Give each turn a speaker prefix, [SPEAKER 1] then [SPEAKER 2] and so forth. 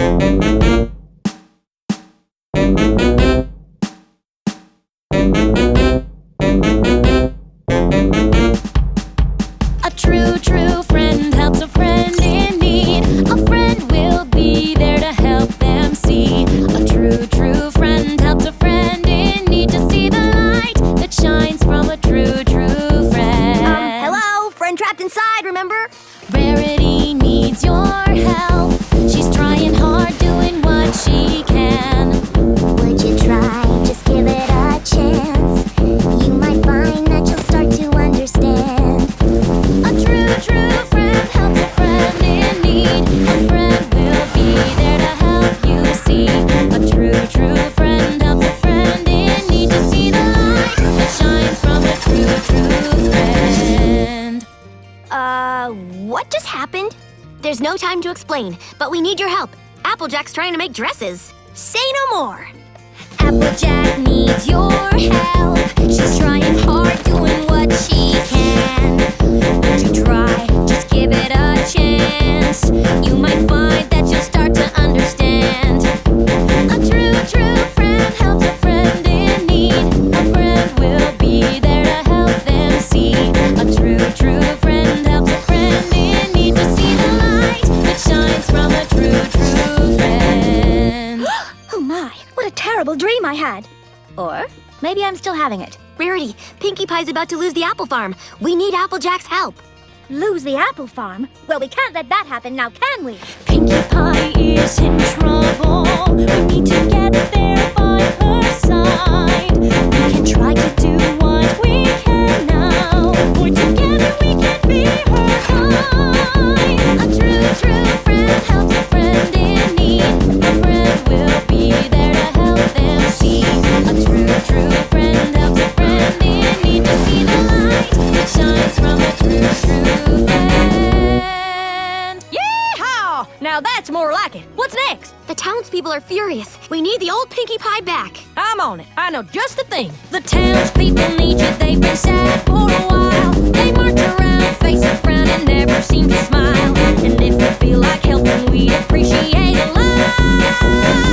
[SPEAKER 1] A true, true friend helps a friend in need. A friend will be there to help them see. A true, true friend helps a friend in need to see the light that shines from a true, true friend.
[SPEAKER 2] Hello? Friend trapped inside, remember?
[SPEAKER 1] Rarity needs your help. She's trying hard, doing what she can.
[SPEAKER 2] Would you try? Just give it a chance. You might find that you'll start to understand.
[SPEAKER 1] A true, true friend helps a friend in need. A friend will be there to help you see. A true, true friend helps a friend in need to see the light that shines from a true, true friend.
[SPEAKER 2] What just happened? There's no time to explain, but we need your help. Applejack's trying to make dresses. Say no more.
[SPEAKER 1] Applejack needs your help. She's trying hard, doing what she can. Would you try? Just give it a chance. You might find that you'll start to understand. A true, true friend helps a friend in need. A friend will be there to help them see. A true, true friend helps a friend in need to see the light that shines from a true, true friend.
[SPEAKER 2] Oh my, what a terrible dream I had. Or maybe I'm still having it. Rarity, Pinkie Pie's about to lose the apple farm. We need Applejack's help. Lose the apple farm? Well, we can't let that happen now, can we?
[SPEAKER 1] Pinkie Pie is in trouble. We need to get there by her side. We can try to do what we can now. For together we can be her high. A true, true friend helps a friend in need. A friend will be there to help them see. A true, true friend helps a friend in need to see the light that shines from a true, true friend.
[SPEAKER 2] Yeehaw! Now that's more like it. What's next? The townspeople are furious. We need the old Pinkie Pie back. I'm on it. I know just the thing.
[SPEAKER 1] The townspeople need you, they've been sad for a while. They march around, face a frown, and never seem to smile. And if you feel like helping, we'd appreciate a line.